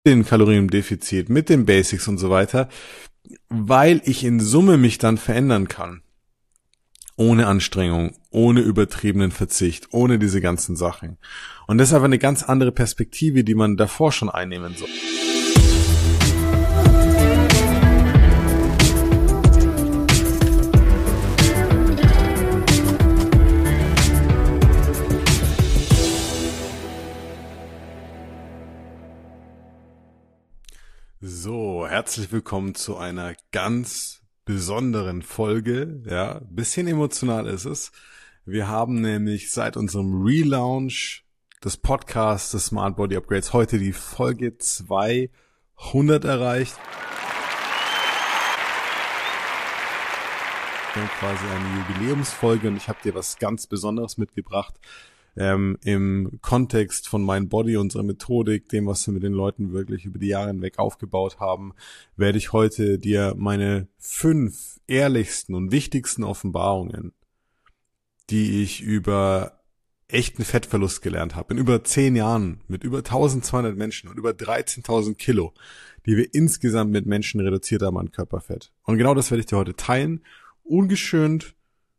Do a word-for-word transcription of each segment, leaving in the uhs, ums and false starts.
den Kaloriendefizit, mit den Basics und so weiter, weil ich in Summe mich dann verändern kann. Ohne Anstrengung, ohne übertriebenen Verzicht, ohne diese ganzen Sachen. Und das ist aber eine ganz andere Perspektive, die man davor schon einnehmen soll. So, herzlich willkommen zu einer ganz besonderen Folge. Ja, bisschen emotional ist es. Wir haben nämlich seit unserem Relaunch des Podcasts des Smart Body Upgrades heute die Folge zweihundert erreicht. Wir haben quasi eine Jubiläumsfolge und ich habe dir was ganz Besonderes mitgebracht. Ähm, im Kontext von Mind Body, unserer Methodik, dem, was wir mit den Leuten wirklich über die Jahre hinweg aufgebaut haben, werde ich heute dir meine fünf ehrlichsten und wichtigsten Offenbarungen, die ich über echten Fettverlust gelernt habe, in über zehn Jahren mit über zwölfhundert Menschen und über dreizehntausend Kilo, die wir insgesamt mit Menschen reduziert haben an Körperfett. Und genau das werde ich dir heute teilen, ungeschönt,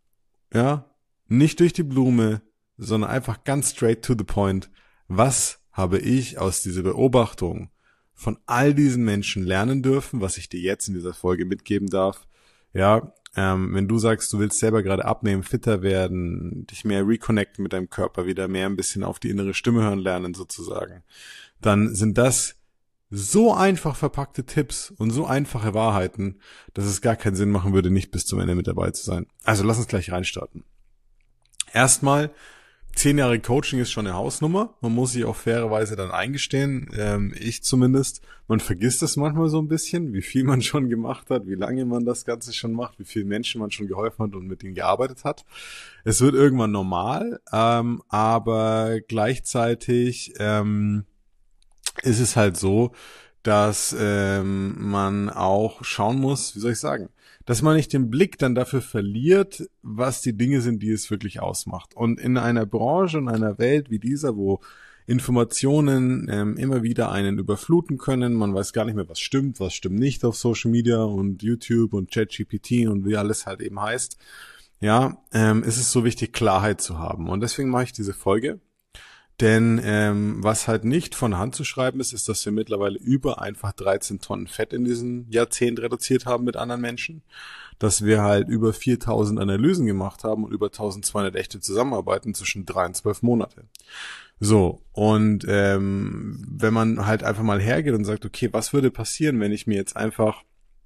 ja, nicht durch die Blume, sondern einfach ganz straight to the point. Was habe ich aus dieser Beobachtung von all diesen Menschen lernen dürfen, was ich dir jetzt in dieser Folge mitgeben darf? Ja, ähm, wenn du sagst, du willst selber gerade abnehmen, fitter werden, dich mehr reconnecten mit deinem Körper, wieder mehr ein bisschen auf die innere Stimme hören lernen sozusagen, dann sind das so einfach verpackte Tipps und so einfache Wahrheiten, dass es gar keinen Sinn machen würde, nicht bis zum Ende mit dabei zu sein. Also lass uns gleich reinstarten. Erstmal, Zehn Jahre Coaching ist schon eine Hausnummer. Man muss sich auch fairerweise dann eingestehen, ähm, ich zumindest. Man vergisst es manchmal so ein bisschen, wie viel man schon gemacht hat, wie lange man das Ganze schon macht, wie vielen Menschen man schon geholfen hat und mit ihnen gearbeitet hat. Es wird irgendwann normal, ähm, aber gleichzeitig ähm, ist es halt so, dass ähm, man auch schauen muss, wie soll ich sagen, dass man nicht den Blick dann dafür verliert, was die Dinge sind, die es wirklich ausmacht. Und in einer Branche, in einer Welt wie dieser, wo Informationen ähm, immer wieder einen überfluten können, man weiß gar nicht mehr, was stimmt, was stimmt nicht auf Social Media und YouTube und ChatGPT und wie alles halt eben heißt, ja, ähm, ist es so wichtig, Klarheit zu haben. Und deswegen mache ich diese Folge. Denn ähm, was halt nicht von Hand zu schreiben ist, ist, dass wir mittlerweile über einfach dreizehn Tonnen Fett in diesem Jahrzehnt reduziert haben mit anderen Menschen, dass wir halt über viertausend Analysen gemacht haben und über eintausendzweihundert echte Zusammenarbeiten zwischen drei und zwölf Monate. So, und ähm, wenn man halt einfach mal hergeht und sagt, okay, was würde passieren, wenn ich mir jetzt einfach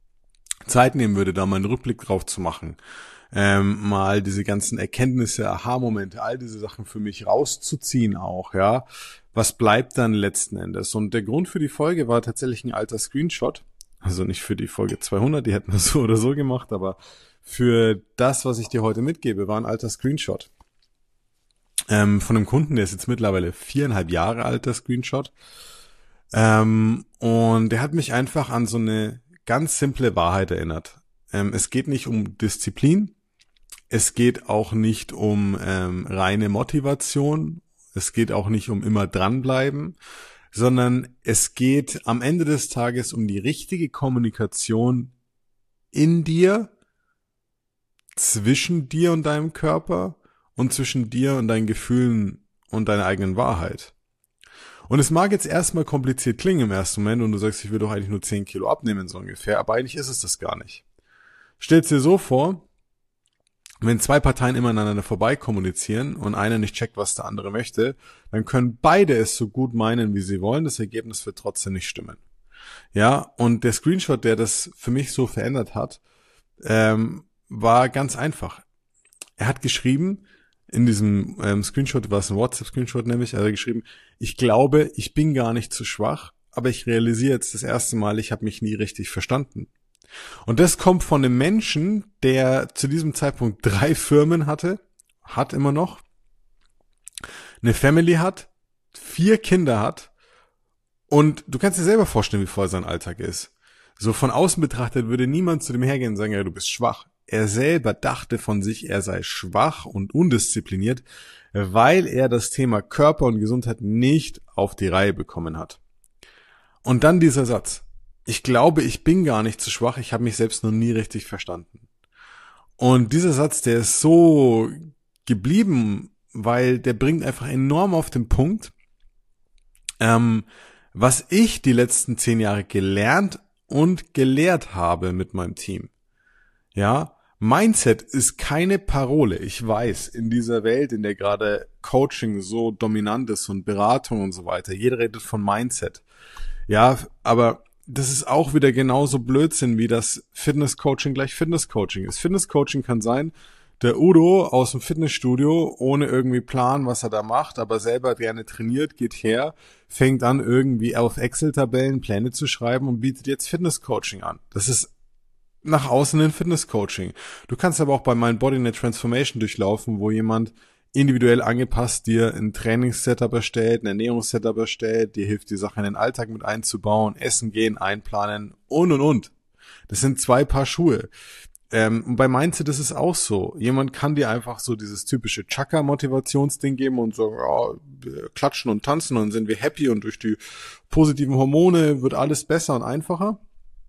Zeit nehmen würde, da mal einen Rückblick drauf zu machen, Ähm, mal diese ganzen Erkenntnisse, Aha-Momente, all diese Sachen für mich rauszuziehen auch, ja. Was bleibt dann letzten Endes? Und der Grund für die Folge war tatsächlich ein alter Screenshot. Also nicht für die Folge zweihundert, die hätten wir so oder so gemacht, aber für das, was ich dir heute mitgebe, war ein alter Screenshot. Ähm, von einem Kunden, der ist jetzt mittlerweile viereinhalb Jahre alt, der Screenshot. Ähm, und der hat mich einfach an so eine ganz simple Wahrheit erinnert. Ähm, es geht nicht um Disziplin. Es geht auch nicht um ähm, reine Motivation. Es geht auch nicht um immer dranbleiben, sondern es geht am Ende des Tages um die richtige Kommunikation in dir, zwischen dir und deinem Körper und zwischen dir und deinen Gefühlen und deiner eigenen Wahrheit. Und es mag jetzt erstmal kompliziert klingen im ersten Moment und du sagst, ich will doch eigentlich nur zehn Kilo abnehmen so ungefähr, aber eigentlich ist es das gar nicht. Stell's dir so vor, wenn zwei Parteien immer aneinander vorbei kommunizieren und einer nicht checkt, was der andere möchte, dann können beide es so gut meinen, wie sie wollen. Das Ergebnis wird trotzdem nicht stimmen. Ja, und der Screenshot, der das für mich so verändert hat, ähm, war ganz einfach. Er hat geschrieben, in diesem ähm, Screenshot, war es ein WhatsApp-Screenshot nämlich, er hat geschrieben, ich glaube, ich bin gar nicht zu schwach, aber ich realisiere jetzt das erste Mal, ich habe mich nie richtig verstanden. Und das kommt von einem Menschen, der zu diesem Zeitpunkt drei Firmen hatte, hat immer noch, eine Family hat, vier Kinder hat und du kannst dir selber vorstellen, wie voll sein Alltag ist. So von außen betrachtet würde niemand zu dem hergehen und sagen, ja, du bist schwach. Er selber dachte von sich, er sei schwach und undiszipliniert, weil er das Thema Körper und Gesundheit nicht auf die Reihe bekommen hat. Und dann dieser Satz. Ich glaube, ich bin gar nicht zu schwach, ich habe mich selbst noch nie richtig verstanden. Und dieser Satz, der ist so geblieben, weil der bringt einfach enorm auf den Punkt, ähm, was ich die letzten zehn Jahre gelernt und gelehrt habe mit meinem Team. Ja, Mindset ist keine Parole. Ich weiß, in dieser Welt, in der gerade Coaching so dominant ist und Beratung und so weiter, jeder redet von Mindset. Ja, aber das ist auch wieder genauso Blödsinn, wie das Fitness-Coaching gleich Fitness-Coaching ist. Fitness-Coaching kann sein, der Udo aus dem Fitnessstudio, ohne irgendwie Plan, was er da macht, aber selber gerne trainiert, geht her, fängt an, irgendwie auf Excel-Tabellen Pläne zu schreiben und bietet jetzt Fitness-Coaching an. Das ist nach außen ein Fitness-Coaching. Du kannst aber auch bei Mind Body eine Transformation durchlaufen, wo jemand individuell angepasst dir ein Trainings-Setup erstellt, ein Ernährungs-Setup erstellt, dir hilft, die Sache in den Alltag mit einzubauen, essen gehen, einplanen und und und. Das sind zwei Paar Schuhe. Ähm, und bei Mindset ist es auch so. Jemand kann dir einfach so dieses typische Chakra-Motivationsding geben und sagen, ja, wir klatschen und tanzen und dann sind wir happy und durch die positiven Hormone wird alles besser und einfacher.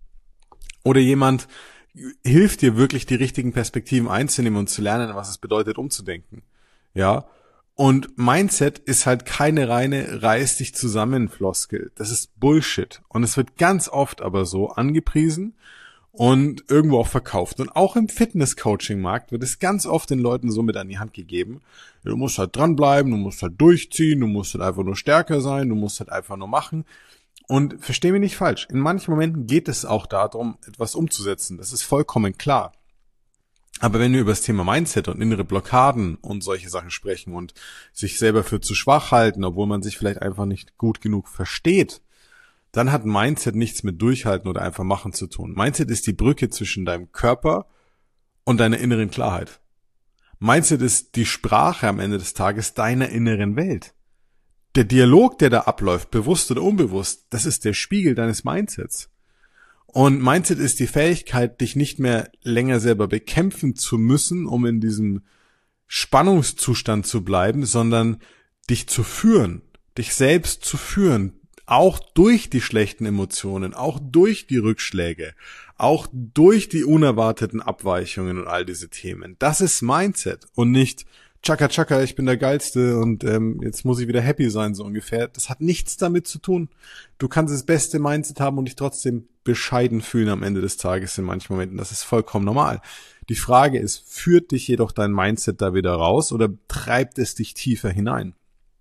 Oder jemand hilft dir wirklich, die richtigen Perspektiven einzunehmen und zu lernen, was es bedeutet, umzudenken. Ja. Und Mindset ist halt keine reine reiß dich zusammen Floskel. Das ist Bullshit. Und es wird ganz oft aber so angepriesen und irgendwo auch verkauft. Und auch im Fitness-Coaching-Markt wird es ganz oft den Leuten so mit an die Hand gegeben. Du musst halt dranbleiben, du musst halt durchziehen, du musst halt einfach nur stärker sein, du musst halt einfach nur machen. Und versteh mich nicht falsch, in manchen Momenten geht es auch darum, etwas umzusetzen. Das ist vollkommen klar. Aber wenn wir über das Thema Mindset und innere Blockaden und solche Sachen sprechen und sich selber für zu schwach halten, obwohl man sich vielleicht einfach nicht gut genug versteht, dann hat Mindset nichts mit Durchhalten oder einfach machen zu tun. Mindset ist die Brücke zwischen deinem Körper und deiner inneren Klarheit. Mindset ist die Sprache am Ende des Tages deiner inneren Welt. Der Dialog, der da abläuft, bewusst oder unbewusst, das ist der Spiegel deines Mindsets. Und Mindset ist die Fähigkeit, dich nicht mehr länger selber bekämpfen zu müssen, um in diesem Spannungszustand zu bleiben, sondern dich zu führen, dich selbst zu führen, auch durch die schlechten Emotionen, auch durch die Rückschläge, auch durch die unerwarteten Abweichungen und all diese Themen. Das ist Mindset und nicht Chaka Chaka, ich bin der Geilste und ähm, jetzt muss ich wieder happy sein, so ungefähr. Das hat nichts damit zu tun. Du kannst das beste Mindset haben und dich trotzdem bescheiden fühlen am Ende des Tages in manchen Momenten. Das ist vollkommen normal. Die Frage ist, führt dich jedoch dein Mindset da wieder raus oder treibt es dich tiefer hinein?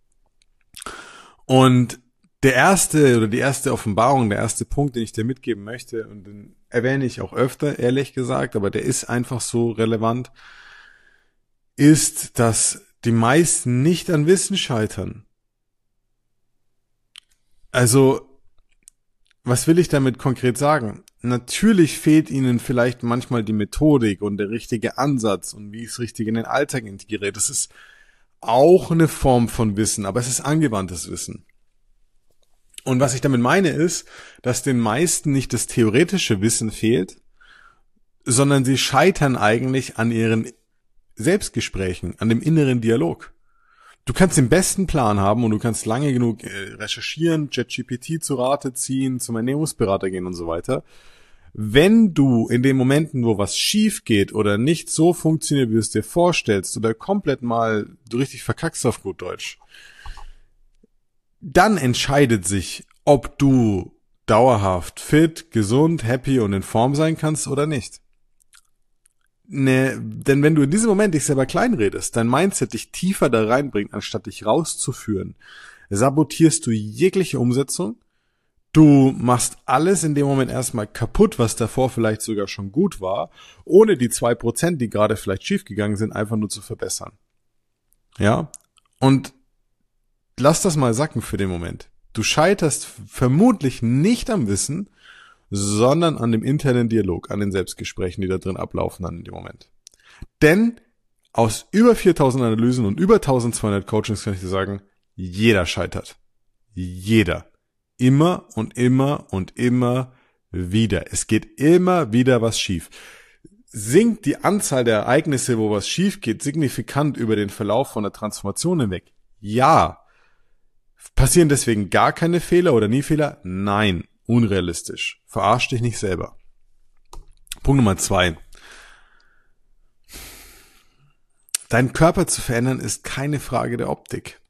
Und der erste oder die erste Offenbarung, der erste Punkt, den ich dir mitgeben möchte, und den erwähne ich auch öfter, ehrlich gesagt, aber der ist einfach so relevant, ist, dass die meisten nicht an Wissen scheitern. Also, was will ich damit konkret sagen? Natürlich fehlt ihnen vielleicht manchmal die Methodik und der richtige Ansatz und wie ich es richtig in den Alltag integriere. Das ist auch eine Form von Wissen, aber es ist angewandtes Wissen. Und was ich damit meine ist, dass den meisten nicht das theoretische Wissen fehlt, sondern sie scheitern eigentlich an ihren Selbstgesprächen, an dem inneren Dialog. Du kannst den besten Plan haben und du kannst lange genug recherchieren, ChatGPT zu Rate ziehen, zum Ernährungsberater gehen und so weiter. Wenn du in den Momenten, wo was schief geht oder nicht so funktioniert, wie du es dir vorstellst oder komplett mal du richtig verkackst auf gut Deutsch, dann entscheidet sich, ob du dauerhaft fit, gesund, happy und in Form sein kannst oder nicht. Ne, denn wenn du in diesem Moment dich selber kleinredest, dein Mindset dich tiefer da reinbringt, anstatt dich rauszuführen, sabotierst du jegliche Umsetzung. Du machst alles in dem Moment erstmal kaputt, was davor vielleicht sogar schon gut war, ohne die zwei Prozent, die gerade vielleicht schiefgegangen sind, einfach nur zu verbessern. Ja? Und lass das mal sacken für den Moment. Du scheiterst vermutlich nicht am Wissen, sondern an dem internen Dialog, an den Selbstgesprächen, die da drin ablaufen dann in dem Moment. Denn aus über viertausend Analysen und über eintausendzweihundert Coachings kann ich dir sagen, jeder scheitert. Jeder. Immer und immer und immer wieder. Es geht immer wieder was schief. Sinkt die Anzahl der Ereignisse, wo was schief geht, signifikant über den Verlauf von der Transformation hinweg? Ja. Passieren deswegen gar keine Fehler oder nie Fehler? Nein, unrealistisch. Verarsch dich nicht selber. Punkt Nummer zwei. Deinen Körper zu verändern ist keine Frage der Optik.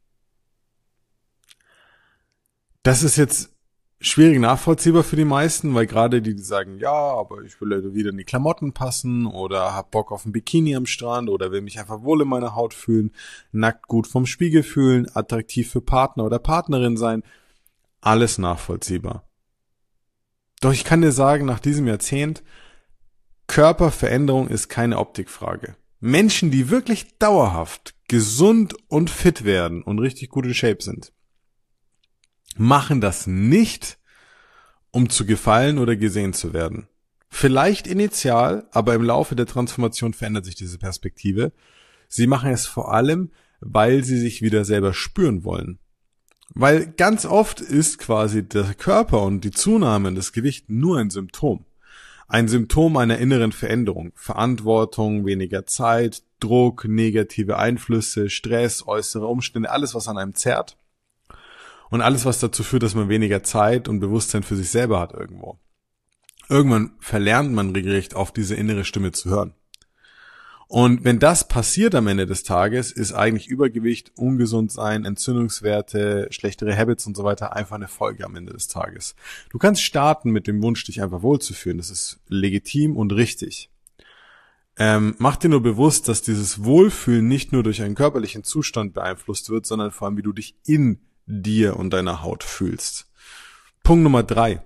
Das ist jetzt schwierig nachvollziehbar für die meisten, weil gerade die, die sagen, ja, aber ich will wieder in die Klamotten passen oder hab Bock auf ein Bikini am Strand oder will mich einfach wohl in meiner Haut fühlen, nackt gut vom Spiegel fühlen, attraktiv für Partner oder Partnerin sein, alles nachvollziehbar. Doch ich kann dir sagen, nach diesem Jahrzehnt, Körperveränderung ist keine Optikfrage. Menschen, die wirklich dauerhaft gesund und fit werden und richtig gut in Shape sind, machen das nicht, um zu gefallen oder gesehen zu werden. Vielleicht initial, aber im Laufe der Transformation verändert sich diese Perspektive. Sie machen es vor allem, weil sie sich wieder selber spüren wollen. Weil ganz oft ist quasi der Körper und die Zunahme und das Gewicht nur ein Symptom. Ein Symptom einer inneren Veränderung. Verantwortung, weniger Zeit, Druck, negative Einflüsse, Stress, äußere Umstände, alles, was an einem zerrt. Und alles, was dazu führt, dass man weniger Zeit und Bewusstsein für sich selber hat irgendwo. Irgendwann verlernt man regelrecht auf diese innere Stimme zu hören. Und wenn das passiert am Ende des Tages, ist eigentlich Übergewicht, ungesund sein, Entzündungswerte, schlechtere Habits und so weiter einfach eine Folge am Ende des Tages. Du kannst starten mit dem Wunsch, dich einfach wohlzufühlen. Das ist legitim und richtig. Ähm, mach dir nur bewusst, dass dieses Wohlfühlen nicht nur durch einen körperlichen Zustand beeinflusst wird, sondern vor allem, wie du dich in dir und deiner Haut fühlst. Punkt Nummer drei.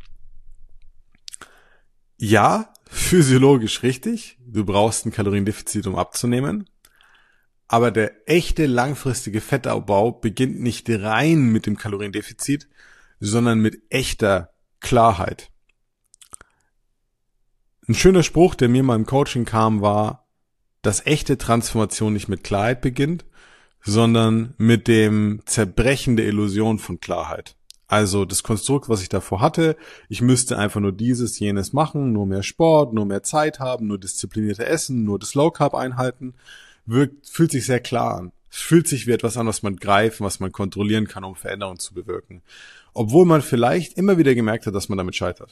Ja, physiologisch richtig. Du brauchst ein Kaloriendefizit, um abzunehmen. Aber der echte langfristige Fettabbau beginnt nicht rein mit dem Kaloriendefizit, sondern mit echter Klarheit. Ein schöner Spruch, der mir mal im Coaching kam, war, dass echte Transformation nicht mit Klarheit beginnt, sondern mit dem Zerbrechen der Illusion von Klarheit. Also das Konstrukt, was ich davor hatte, ich müsste einfach nur dieses, jenes machen, nur mehr Sport, nur mehr Zeit haben, nur disziplinierte Essen, nur das Low Carb einhalten, wirkt, fühlt sich sehr klar an. Es fühlt sich wie etwas an, was man greifen, was man kontrollieren kann, um Veränderungen zu bewirken. Obwohl man vielleicht immer wieder gemerkt hat, dass man damit scheitert.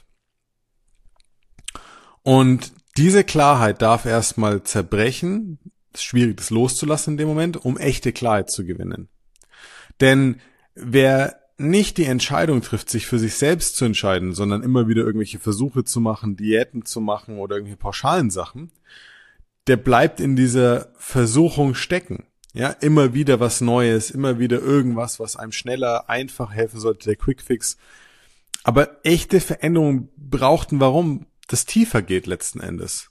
Und diese Klarheit darf erstmal zerbrechen. Es ist schwierig, das loszulassen in dem Moment, um echte Klarheit zu gewinnen. Denn wer nicht die Entscheidung trifft, sich für sich selbst zu entscheiden, sondern immer wieder irgendwelche Versuche zu machen, Diäten zu machen oder irgendwelche pauschalen Sachen, der bleibt in dieser Versuchung stecken. Ja, immer wieder was Neues, immer wieder irgendwas, was einem schneller, einfach helfen sollte, der Quickfix. Aber echte Veränderungen brauchten, warum das tiefer geht letzten Endes.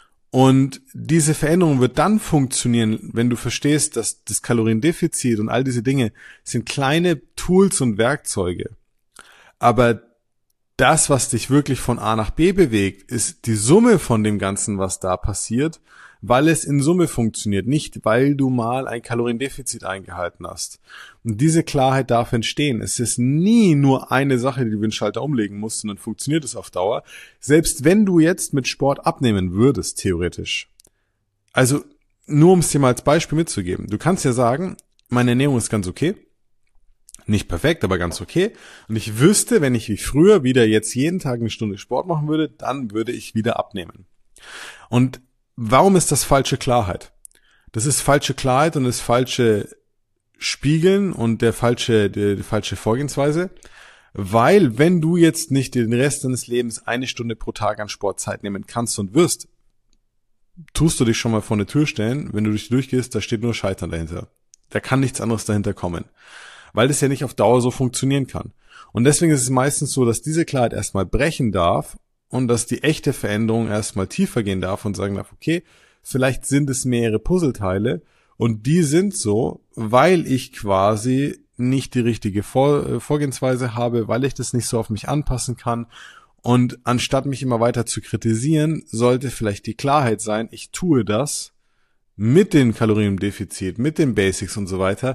Und diese Veränderung wird dann funktionieren, wenn du verstehst, dass das Kaloriendefizit und all diese Dinge sind kleine Tools und Werkzeuge. Aber das, was dich wirklich von A nach B bewegt, ist die Summe von dem Ganzen, was da passiert, weil es in Summe funktioniert, nicht weil du mal ein Kaloriendefizit eingehalten hast. Und diese Klarheit darf entstehen. Es ist nie nur eine Sache, die du den Schalter umlegen musst, sondern funktioniert es auf Dauer. Selbst wenn du jetzt mit Sport abnehmen würdest, theoretisch. Also nur um es dir mal als Beispiel mitzugeben. Du kannst ja sagen, meine Ernährung ist ganz okay. Nicht perfekt, aber ganz okay. Und ich wüsste, wenn ich wie früher wieder jetzt jeden Tag eine Stunde Sport machen würde, dann würde ich wieder abnehmen. Und warum ist das falsche Klarheit? Das ist falsche Klarheit und das falsche Spiegeln und der falsche, die, die falsche Vorgehensweise. Weil wenn du jetzt nicht den Rest deines Lebens eine Stunde pro Tag an Sportzeit nehmen kannst und wirst, tust du dich schon mal vor eine Tür stellen, wenn du dich durchgehst, da steht nur Scheitern dahinter. Da kann nichts anderes dahinter kommen. Weil das ja nicht auf Dauer so funktionieren kann. Und deswegen ist es meistens so, dass diese Klarheit erstmal brechen darf und dass die echte Veränderung erstmal tiefer gehen darf und sagen darf, okay, vielleicht sind es mehrere Puzzleteile und die sind so, weil ich quasi nicht die richtige Vor- Vorgehensweise habe, weil ich das nicht so auf mich anpassen kann. Und anstatt mich immer weiter zu kritisieren, sollte vielleicht die Klarheit sein, ich tue das mit dem Kaloriendefizit, mit den Basics und so weiter,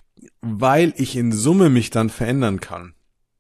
weil ich in Summe mich dann verändern kann.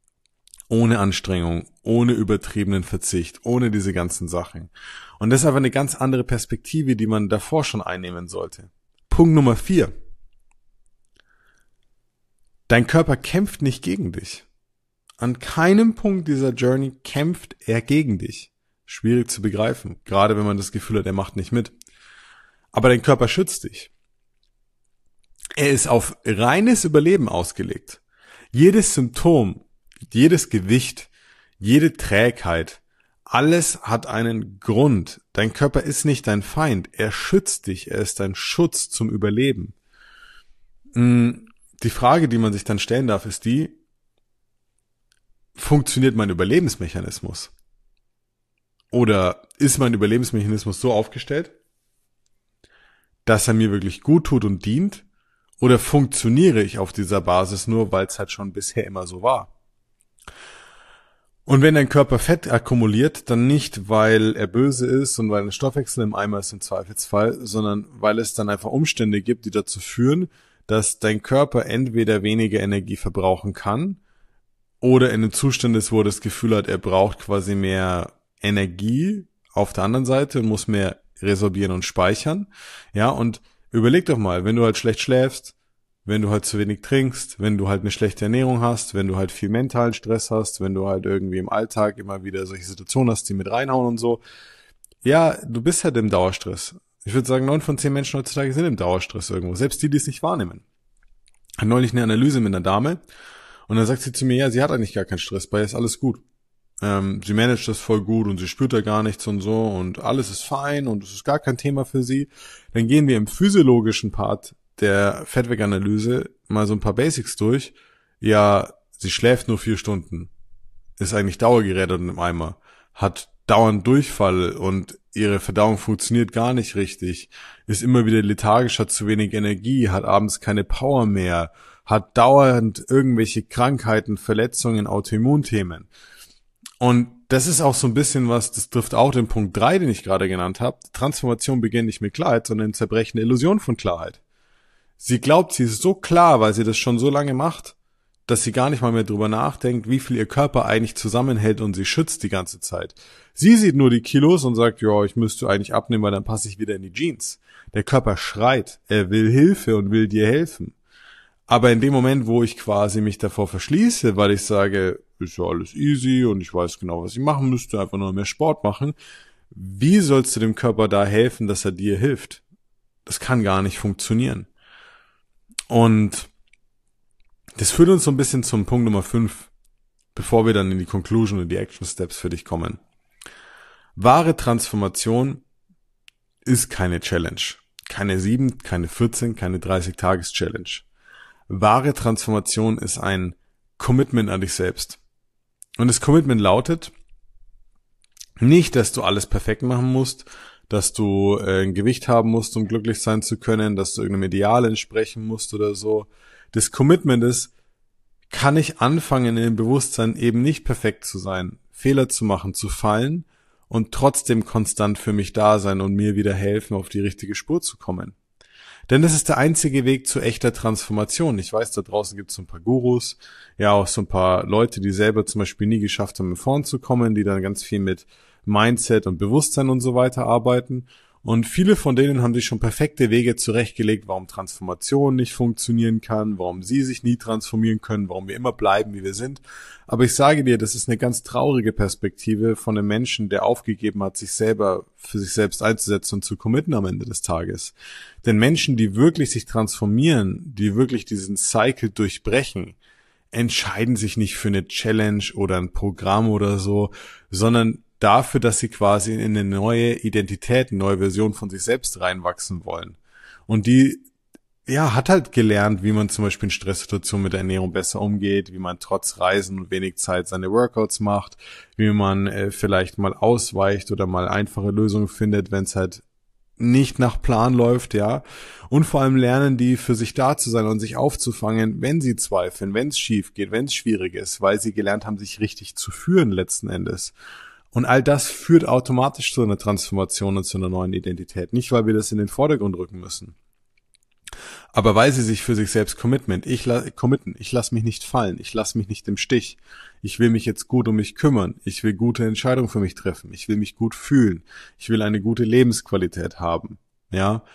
Ohne Anstrengung, ohne übertriebenen Verzicht, ohne diese ganzen Sachen. Und das ist einfach eine ganz andere Perspektive, die man davor schon einnehmen sollte. Punkt Nummer vier. Dein Körper kämpft nicht gegen dich. An keinem Punkt dieser Journey kämpft er gegen dich. Schwierig zu begreifen, gerade wenn man das Gefühl hat, er macht nicht mit. Aber dein Körper schützt dich. Er ist auf reines Überleben ausgelegt. Jedes Symptom, jedes Gewicht, jede Trägheit, alles hat einen Grund. Dein Körper ist nicht dein Feind. Er schützt dich. Er ist dein Schutz zum Überleben. Die Frage, die man sich dann stellen darf, ist die, funktioniert mein Überlebensmechanismus? Oder ist mein Überlebensmechanismus so aufgestellt, dass er mir wirklich gut tut und dient? Oder funktioniere ich auf dieser Basis nur, weil es halt schon bisher immer so war? Und wenn dein Körper Fett akkumuliert, dann nicht, weil er böse ist und weil ein Stoffwechsel im Eimer ist im Zweifelsfall, sondern weil es dann einfach Umstände gibt, die dazu führen, dass dein Körper entweder weniger Energie verbrauchen kann oder in einem Zustand ist, wo er das Gefühl hat, er braucht quasi mehr Energie auf der anderen Seite und muss mehr resorbieren und speichern. Ja, und überleg doch mal, wenn du halt schlecht schläfst, wenn du halt zu wenig trinkst, wenn du halt eine schlechte Ernährung hast, wenn du halt viel mentalen Stress hast, wenn du halt irgendwie im Alltag immer wieder solche Situationen hast, die mit reinhauen und so. Ja, du bist halt im Dauerstress. Ich würde sagen, neun von zehn Menschen heutzutage sind im Dauerstress irgendwo. Selbst die, die es nicht wahrnehmen. Ich hatte neulich eine Analyse mit einer Dame und dann sagt sie zu mir, ja, sie hat eigentlich gar keinen Stress, bei ihr ist alles gut. Ähm, sie managt das voll gut und sie spürt da gar nichts und so und alles ist fein und es ist gar kein Thema für sie. Dann gehen wir im physiologischen Part der Fettweganalyse mal so ein paar Basics durch. Ja, sie schläft nur vier Stunden, ist eigentlich dauergerädert im Eimer, hat dauernd Durchfall und ihre Verdauung funktioniert gar nicht richtig, ist immer wieder lethargisch, hat zu wenig Energie, hat abends keine Power mehr, hat dauernd irgendwelche Krankheiten, Verletzungen, Autoimmunthemen. Und das ist auch so ein bisschen was, das trifft auch den Punkt drei, den ich gerade genannt habe. Transformation beginnt nicht mit Klarheit, sondern im Zerbrechen der Illusion von Klarheit. Sie glaubt, sie ist so klar, weil sie das schon so lange macht, dass sie gar nicht mal mehr drüber nachdenkt, wie viel ihr Körper eigentlich zusammenhält und sie schützt die ganze Zeit. Sie sieht nur die Kilos und sagt, ja, ich müsste eigentlich abnehmen, weil dann passe ich wieder in die Jeans. Der Körper schreit, er will Hilfe und will dir helfen. Aber in dem Moment, wo ich quasi mich davor verschließe, weil ich sage, ist ja alles easy und ich weiß genau, was ich machen müsste, einfach nur mehr Sport machen, wie sollst du dem Körper da helfen, dass er dir hilft? Das kann gar nicht funktionieren. Und das führt uns so ein bisschen zum Punkt Nummer fünf, bevor wir dann in die Conclusion und die Action Steps für dich kommen. Wahre Transformation ist keine Challenge. Keine sieben, keine vierzehn, keine dreißig-Tages-Challenge. Wahre Transformation ist ein Commitment an dich selbst. Und das Commitment lautet nicht, dass du alles perfekt machen musst, dass du äh, ein Gewicht haben musst, um glücklich sein zu können, dass du irgendeinem Ideal entsprechen musst oder so. Das Commitment ist, kann ich anfangen, in dem Bewusstsein eben nicht perfekt zu sein, Fehler zu machen, zu fallen und trotzdem konstant für mich da sein und mir wieder helfen, auf die richtige Spur zu kommen. Denn das ist der einzige Weg zu echter Transformation. Ich weiß, da draußen gibt es so ein paar Gurus, ja auch so ein paar Leute, die selber zum Beispiel nie geschafft haben, in Form zu kommen, die dann ganz viel mit Mindset und Bewusstsein und so weiter arbeiten. Und viele von denen haben sich schon perfekte Wege zurechtgelegt, warum Transformation nicht funktionieren kann, warum sie sich nie transformieren können, warum wir immer bleiben, wie wir sind. Aber ich sage dir, das ist eine ganz traurige Perspektive von einem Menschen, der aufgegeben hat, sich selber für sich selbst einzusetzen und zu committen am Ende des Tages. Denn Menschen, die wirklich sich transformieren, die wirklich diesen Cycle durchbrechen, entscheiden sich nicht für eine Challenge oder ein Programm oder so, sondern dafür, dass sie quasi in eine neue Identität, eine neue Version von sich selbst reinwachsen wollen. Und die, ja, hat halt gelernt, wie man zum Beispiel in Stresssituationen mit der Ernährung besser umgeht, wie man trotz Reisen und wenig Zeit seine Workouts macht, wie man äh, vielleicht mal ausweicht oder mal einfache Lösungen findet, wenn es halt nicht nach Plan läuft, ja. Und vor allem lernen die, für sich da zu sein und sich aufzufangen, wenn sie zweifeln, wenn es schief geht, wenn es schwierig ist, weil sie gelernt haben, sich richtig zu führen letzten Endes. Und all das führt automatisch zu einer Transformation und zu einer neuen Identität. Nicht, weil wir das in den Vordergrund rücken müssen. Aber weil sie sich für sich selbst commitment, ich la- committen, ich lasse mich nicht fallen, ich lasse mich nicht im Stich. Ich will mich jetzt gut um mich kümmern, ich will gute Entscheidungen für mich treffen, ich will mich gut fühlen, ich will eine gute Lebensqualität haben. Ja.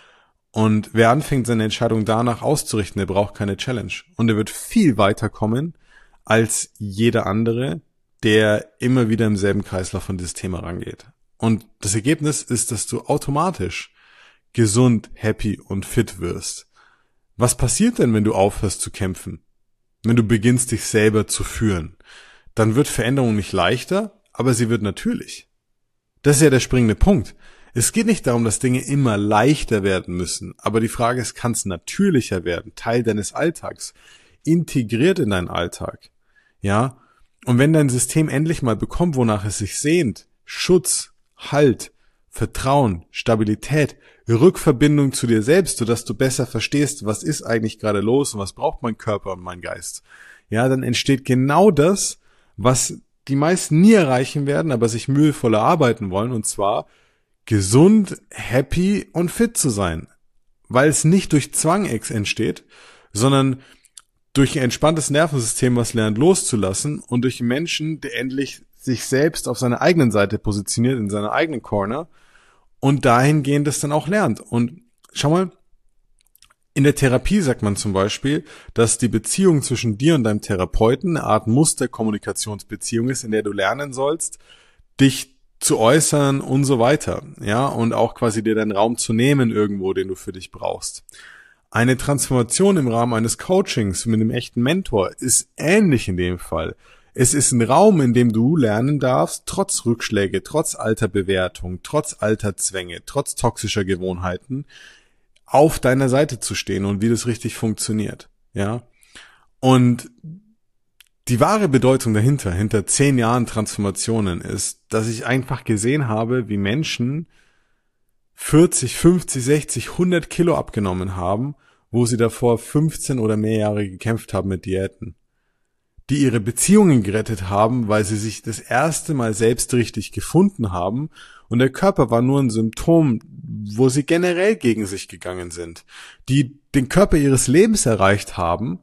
Und wer anfängt, seine Entscheidung danach auszurichten, der braucht keine Challenge. Und er wird viel weiterkommen als jeder andere, der immer wieder im selben Kreislauf von dieses Thema rangeht. Und das Ergebnis ist, dass du automatisch gesund, happy und fit wirst. Was passiert denn, wenn du aufhörst zu kämpfen? Wenn du beginnst, dich selber zu führen? Dann wird Veränderung nicht leichter, aber sie wird natürlich. Das ist ja der springende Punkt. Es geht nicht darum, dass Dinge immer leichter werden müssen, aber die Frage ist, kann es natürlicher werden, Teil deines Alltags, integriert in deinen Alltag, ja? Und wenn dein System endlich mal bekommt, wonach es sich sehnt, Schutz, Halt, Vertrauen, Stabilität, Rückverbindung zu dir selbst, sodass du besser verstehst, was ist eigentlich gerade los und was braucht mein Körper und mein Geist, ja, dann entsteht genau das, was die meisten nie erreichen werden, aber sich mühevoll erarbeiten wollen, und zwar gesund, happy und fit zu sein, weil es nicht durch Zwang entsteht, sondern durch ein entspanntes Nervensystem, was lernt loszulassen, und durch einen Menschen, der endlich sich selbst auf seiner eigenen Seite positioniert, in seiner eigenen Corner, und dahingehend das dann auch lernt. Und schau mal, in der Therapie sagt man zum Beispiel, dass die Beziehung zwischen dir und deinem Therapeuten eine Art Muster-Kommunikationsbeziehung ist, in der du lernen sollst, dich zu äußern und so weiter, ja, und auch quasi dir deinen Raum zu nehmen irgendwo, den du für dich brauchst. Eine Transformation im Rahmen eines Coachings mit einem echten Mentor ist ähnlich in dem Fall. Es ist ein Raum, in dem du lernen darfst, trotz Rückschläge, trotz alter Bewertung, trotz alter Zwänge, trotz toxischer Gewohnheiten, auf deiner Seite zu stehen und wie das richtig funktioniert, ja. Und die wahre Bedeutung dahinter, hinter zehn Jahren Transformationen, ist, dass ich einfach gesehen habe, wie Menschen vierzig, fünfzig, sechzig, hundert Kilo abgenommen haben, wo sie davor fünfzehn oder mehr Jahre gekämpft haben mit Diäten. Die ihre Beziehungen gerettet haben, weil sie sich das erste Mal selbst richtig gefunden haben, und der Körper war nur ein Symptom, wo sie generell gegen sich gegangen sind. Die den Körper ihres Lebens erreicht haben,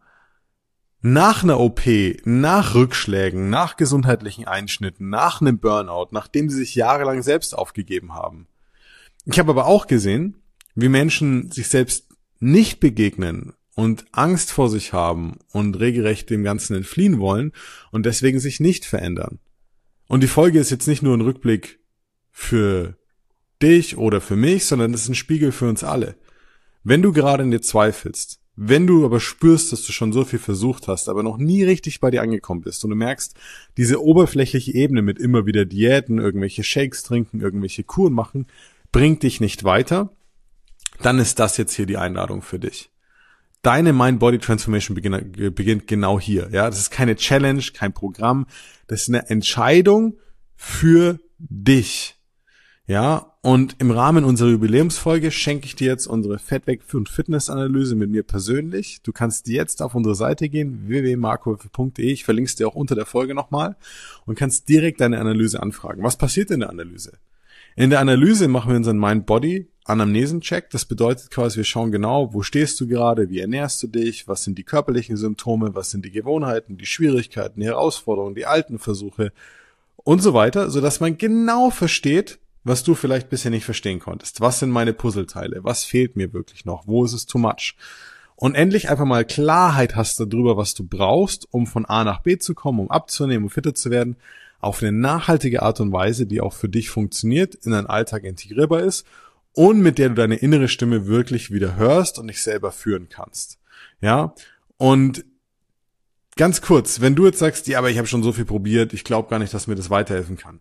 nach einer O P, nach Rückschlägen, nach gesundheitlichen Einschnitten, nach einem Burnout, nachdem sie sich jahrelang selbst aufgegeben haben. Ich habe aber auch gesehen, wie Menschen sich selbst nicht begegnen und Angst vor sich haben und regelrecht dem Ganzen entfliehen wollen und deswegen sich nicht verändern. Und die Folge ist jetzt nicht nur ein Rückblick für dich oder für mich, sondern es ist ein Spiegel für uns alle. Wenn du gerade in dir zweifelst, wenn du aber spürst, dass du schon so viel versucht hast, aber noch nie richtig bei dir angekommen bist und du merkst, diese oberflächliche Ebene mit immer wieder Diäten, irgendwelche Shakes trinken, irgendwelche Kuren machen, bringt dich nicht weiter, dann ist das jetzt hier die Einladung für dich. Deine Mind-Body-Transformation beginnt genau hier. Ja, das ist keine Challenge, kein Programm, das ist eine Entscheidung für dich. Ja, und im Rahmen unserer Jubiläumsfolge schenke ich dir jetzt unsere Fettweg- und Fitness-Analyse mit mir persönlich. Du kannst jetzt auf unsere Seite gehen, w w w punkt marco höfe punkt d e. Ich verlinke es dir auch unter der Folge nochmal und kannst direkt deine Analyse anfragen. Was passiert in der Analyse? In der Analyse machen wir unseren Mind-Body-Anamnesen-Check. Das bedeutet quasi, wir schauen genau, wo stehst du gerade, wie ernährst du dich, was sind die körperlichen Symptome, was sind die Gewohnheiten, die Schwierigkeiten, die Herausforderungen, die alten Versuche und so weiter, sodass man genau versteht, was du vielleicht bisher nicht verstehen konntest. Was sind meine Puzzleteile? Was fehlt mir wirklich noch? Wo ist es too much? Und endlich einfach mal Klarheit hast darüber, was du brauchst, um von A nach B zu kommen, um abzunehmen, um fitter zu werden, auf eine nachhaltige Art und Weise, die auch für dich funktioniert, in deinen Alltag integrierbar ist und mit der du deine innere Stimme wirklich wieder hörst und dich selber führen kannst. Ja? Und ganz kurz, wenn du jetzt sagst, ja, aber ich habe schon so viel probiert, ich glaube gar nicht, dass mir das weiterhelfen kann.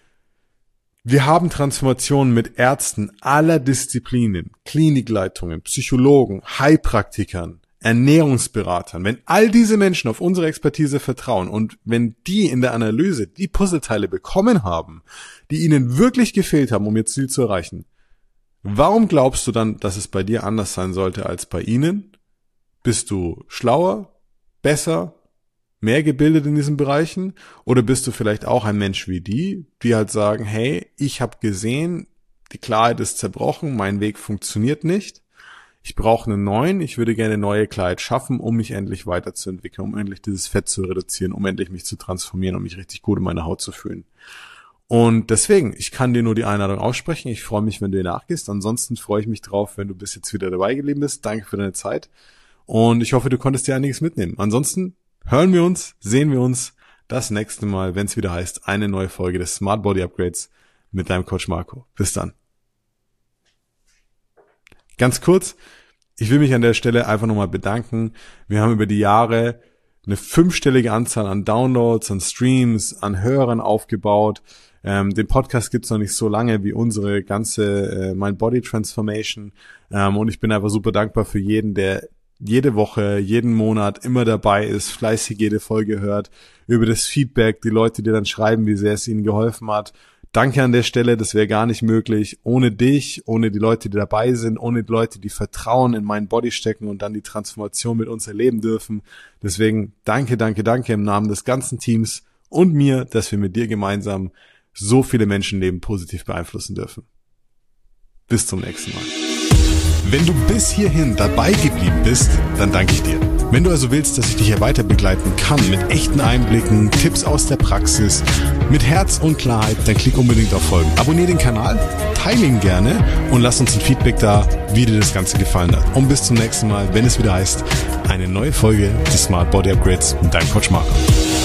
Wir haben Transformationen mit Ärzten aller Disziplinen, Klinikleitungen, Psychologen, Heilpraktikern, Ernährungsberatern. Wenn all diese Menschen auf unsere Expertise vertrauen und wenn die in der Analyse die Puzzleteile bekommen haben, die ihnen wirklich gefehlt haben, um ihr Ziel zu erreichen, warum glaubst du dann, dass es bei dir anders sein sollte als bei ihnen? Bist du schlauer, besser, mehr gebildet in diesen Bereichen? Oder bist du vielleicht auch ein Mensch wie die, die halt sagen, hey, ich habe gesehen, die Klarheit ist zerbrochen, mein Weg funktioniert nicht, ich brauche einen neuen, ich würde gerne neue Klarheit schaffen, um mich endlich weiterzuentwickeln, um endlich dieses Fett zu reduzieren, um endlich mich zu transformieren, um mich richtig gut in meiner Haut zu fühlen. Und deswegen, ich kann dir nur die Einladung aussprechen. Ich freue mich, wenn du ihr nachgehst. Ansonsten freue ich mich drauf, wenn du bis jetzt wieder dabei geblieben bist. Danke für deine Zeit. Und ich hoffe, du konntest dir einiges mitnehmen. Ansonsten hören wir uns, sehen wir uns das nächste Mal, wenn es wieder heißt, eine neue Folge des Smart Body Upgrades mit deinem Coach Marco. Bis dann. Ganz kurz, ich will mich an der Stelle einfach nochmal bedanken. Wir haben über die Jahre eine fünfstellige Anzahl an Downloads, an Streams, an Hörern aufgebaut. Ähm, den Podcast gibt's noch nicht so lange wie unsere ganze äh, Mind Body Transformation. Ähm, und ich bin einfach super dankbar für jeden, der jede Woche, jeden Monat immer dabei ist, fleißig jede Folge hört, über das Feedback, die Leute, die dann schreiben, wie sehr es ihnen geholfen hat. Danke an der Stelle, das wäre gar nicht möglich. Ohne dich, ohne die Leute, die dabei sind, ohne die Leute, die Vertrauen in Mind Body stecken und dann die Transformation mit uns erleben dürfen. Deswegen danke, danke, danke im Namen des ganzen Teams und mir, dass wir mit dir gemeinsam so viele Menschenleben positiv beeinflussen dürfen. Bis zum nächsten Mal. Wenn du bis hierhin dabei geblieben bist, dann danke ich dir. Wenn du also willst, dass ich dich hier weiter begleiten kann mit echten Einblicken, Tipps aus der Praxis, mit Herz und Klarheit, dann klick unbedingt auf Folgen. Abonnier den Kanal, teile ihn gerne und lass uns ein Feedback da, wie dir das Ganze gefallen hat. Und bis zum nächsten Mal, wenn es wieder heißt, eine neue Folge des Smart Body Upgrades mit deinem Coach Marco.